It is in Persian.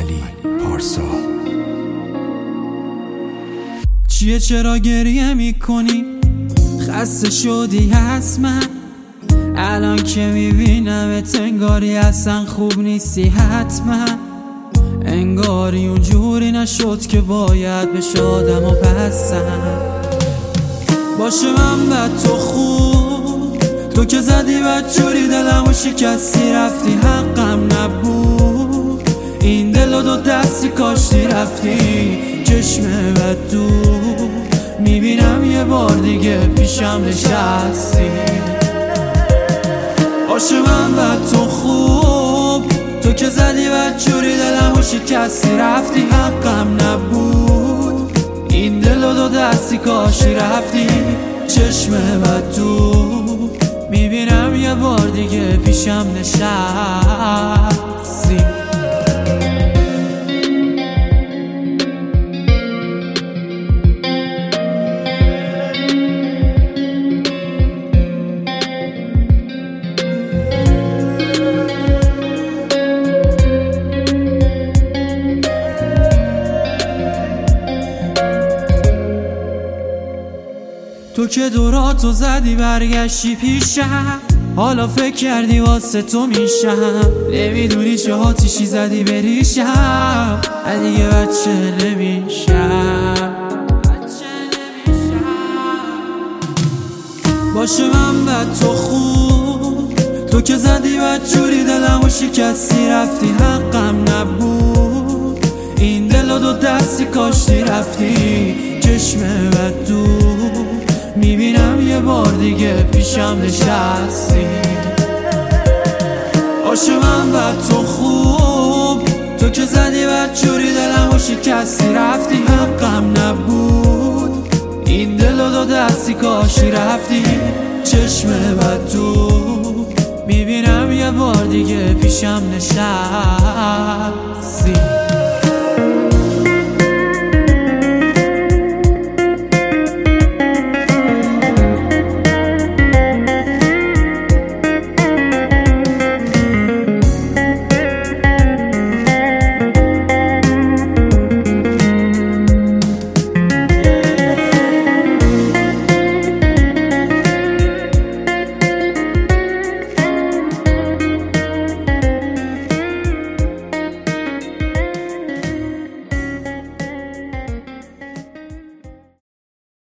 علی پارسا. چیه چرا گریه میکنی؟ خسته شدی حتما. الان که میبینمت انگاری اصلا خوب نیستی حتما. انگاری اونجوری نشد که باید بشه آدم و پسند باشه. من بد تو خوب، تو که زدی بدجوری دلم و شکستی رفتی. حقم نبود این دل و دو دستی کاشتی رفتی. چشم بد دور میبینم یه بار دیگه پیشم نشستی. باشه من بد تو خوب، تو که زدی بدجوری دلم و شکستی رفتی. حقم نبود این دل و دو دستی کاشتی رفتی. چشم بد دور میبینم یه بار دیگه پیشم نشستی. تو که دوراتو زدی برگشتی پیشم. حالا فکر کردی واسه تو میشم. نمیدونی چه آتیشی زدی بریشم. دیگه بچه نمیشم. باشه من بد تو خوب، تو که زدی بدجوری دلم و شکستی رفتی. حقم نبود این دل و دو دستی کاشتی رفتی. چشم بد دور میبینم یه بار دیگه پیشم نشستی. باشه من بد تو خوب، تو که زدی بدجوری دلم و شکستی رفتی. حقم نبود این دل و دو دستی کاشتی رفتی. چشم بد دور میبینم یه بار دیگه پیشم نشستی.